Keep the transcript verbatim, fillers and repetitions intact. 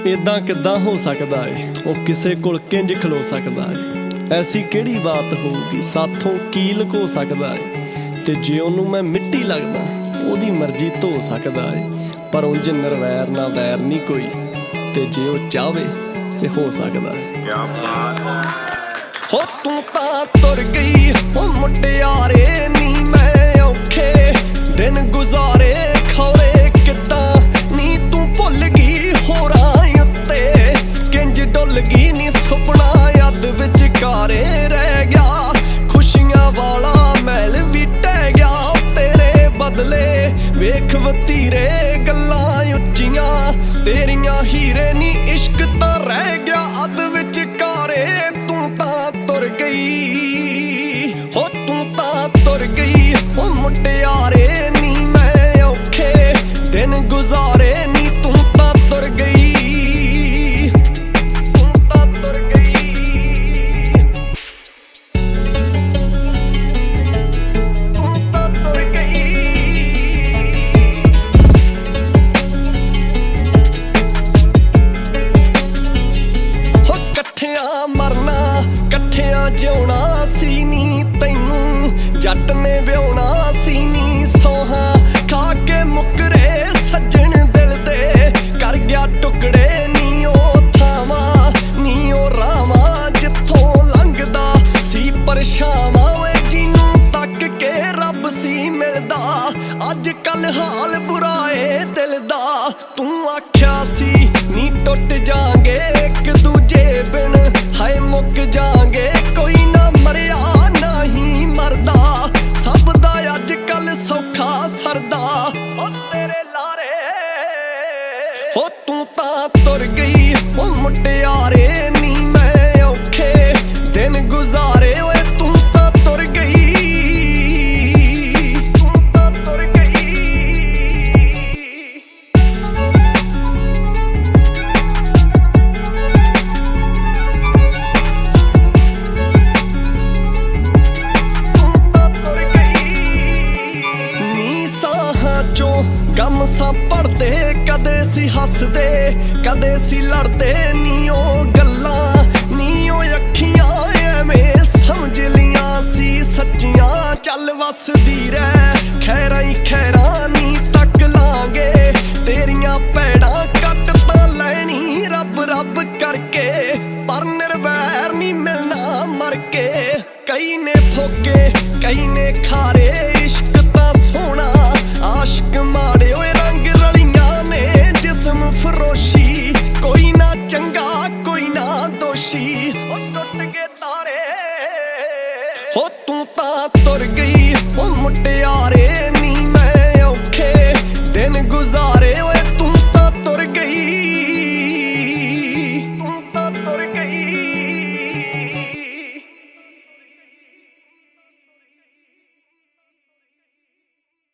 इदां किदां हो सकदा है ओ किसे कोल किंज खलो सकदा है। ऐसी किहड़ी बात होगी साथों की लुको सकदा है। ते जे ओनू मैं मिट्टी लगदा ओदी मर्जी धो सकदा है। पर उंज निर्वैर ना वैर नहीं कोई, ते जे ओ चाहे ते हो सकदा है। हो तू तां तुर गई ओ मुटियारे नी मैं औखे दिन गुजारे खौरे किदां नी तू भुल गई होरां उत्ते किंज डुल गई नी सुपना याद विचकारे रह गया। खुशियां वाला महल भी टह गया तेरे बदले वेख वतीरे गल्लां उच्चियां तेरियां हीरे नी इश्क तां रह गया अद विचकारे। तू तां तुर गई हो तू तां तुर गई ओ मुटियारे नी मैं औखे दिन गुजारे नी तू तां तुर गई तू तां तुर गई तू तां तुर गई। हो कट्ठियां मरना कट्ठियां जिउणा सी नी तैनू जट ने व्याहुणा सी नी सोहा खा के मुकरे सज्जन दिल दे कर गया टुकड़े नी ओ थावा नी ओ रावा जिथों लंघदा सी परछावां वे जिनू तक के रब सी मिलदा। अज कल हाल बुरा ए दिल दा तू आख्या सी नी टुट जांगे एक दूजे बिन हाय मुक जांगे कोई ना मरिया ना ही मरदा सब दा अज कल सौखा सरदा ओ तेरे लारे। हो तू तां तुर गई ओ मुटियारे नी मैं औखे दिन गुजारे ओए तू तां तुर गई तू तां तुर गई। गम सा पढ़दे कदे सी हसदे कदे सी लड़दे नी ओ गल्लां नी ओ अखियां एवें समझ लियां सी सच्चियां चल वसदी रह खैरां ही खैरां नी तक लांगे तेरियां पैड़ां कट तां लैनी रब रब करके पर निर्वैर नी मिलना मर के। कई ने फोके कई ने खारे इश्क तां सोहना आशिक माड़े ओए रंग रलियां ने जिस्म फरोशी कोई ना चंगा कोई ना दोषी ओ टुट गए तारे। हो तू तां तुर गई ओ मुटियारे